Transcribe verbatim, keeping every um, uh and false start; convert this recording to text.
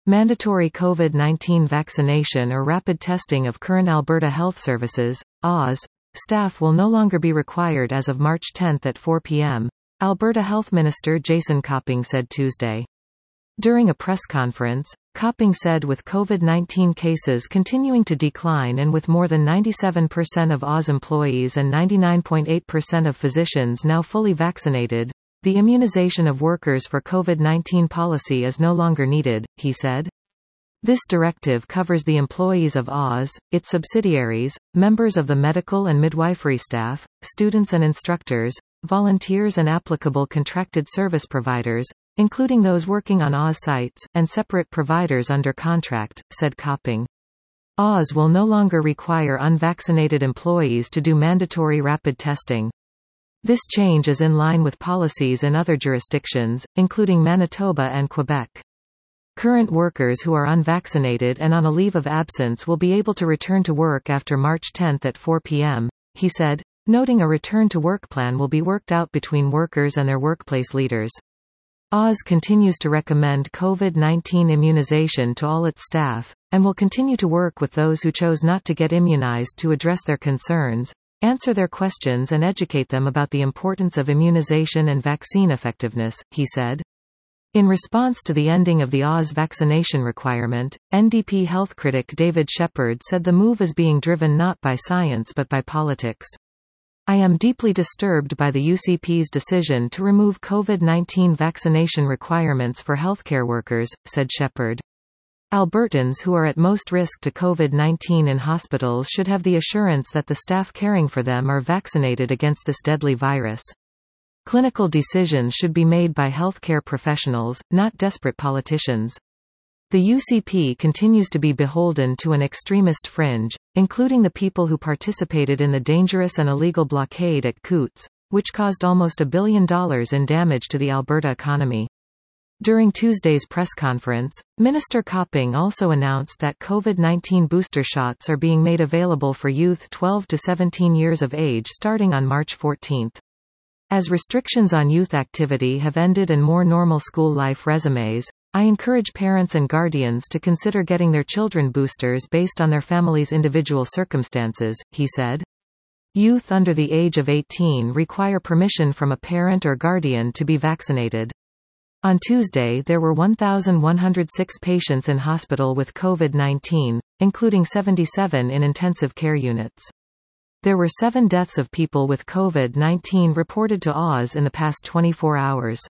Mandatory COVID nineteen vaccination or rapid testing of current Alberta Health Services, A W S, staff will no longer be required as of March tenth at four p m, Alberta Health Minister Jason Copping said Tuesday. During a press conference, Copping said with COVID nineteen cases continuing to decline and with more than ninety-seven percent of A W S employees and ninety-nine point eight percent of physicians now fully vaccinated, the immunization of workers for COVID nineteen policy is no longer needed, he said. This directive covers the employees of A W S, its subsidiaries, members of the medical and midwifery staff, students and instructors, volunteers and applicable contracted service providers, including those working on A W S sites, and separate providers under contract, said Copping. A W S will no longer require unvaccinated employees to do mandatory rapid testing. This change is in line with policies in other jurisdictions, including Manitoba and Quebec. Current workers who are unvaccinated and on a leave of absence will be able to return to work after March tenth at four p m, he said, noting a return-to-work plan will be worked out between workers and their workplace leaders. A W S continues to recommend COVID nineteen immunization to all its staff, and will continue to work with those who chose not to get immunized to address their concerns, answer their questions and educate them about the importance of immunization and vaccine effectiveness, he said. In response to the ending of the A W S vaccination requirement, N D P health critic David Shepherd said the move is being driven not by science but by politics. I am deeply disturbed by the U C P's decision to remove COVID nineteen vaccination requirements for healthcare workers, said Shepherd. Albertans who are at most risk to COVID nineteen in hospitals should have the assurance that the staff caring for them are vaccinated against this deadly virus. Clinical decisions should be made by healthcare professionals, not desperate politicians. The U C P continues to be beholden to an extremist fringe, including the people who participated in the dangerous and illegal blockade at Coutts, which caused almost a billion dollars in damage to the Alberta economy. During Tuesday's press conference, Minister Copping also announced that COVID nineteen booster shots are being made available for youth twelve to seventeen years of age starting on March fourteenth. As restrictions on youth activity have ended and more normal school life resumes, I encourage parents and guardians to consider getting their children boosters based on their family's individual circumstances, he said. Youth under the age of eighteen require permission from a parent or guardian to be vaccinated. On Tuesday there were one thousand one hundred six patients in hospital with COVID nineteen, including seventy-seven in intensive care units. There were seven deaths of people with COVID nineteen reported to A W S in the past twenty-four hours.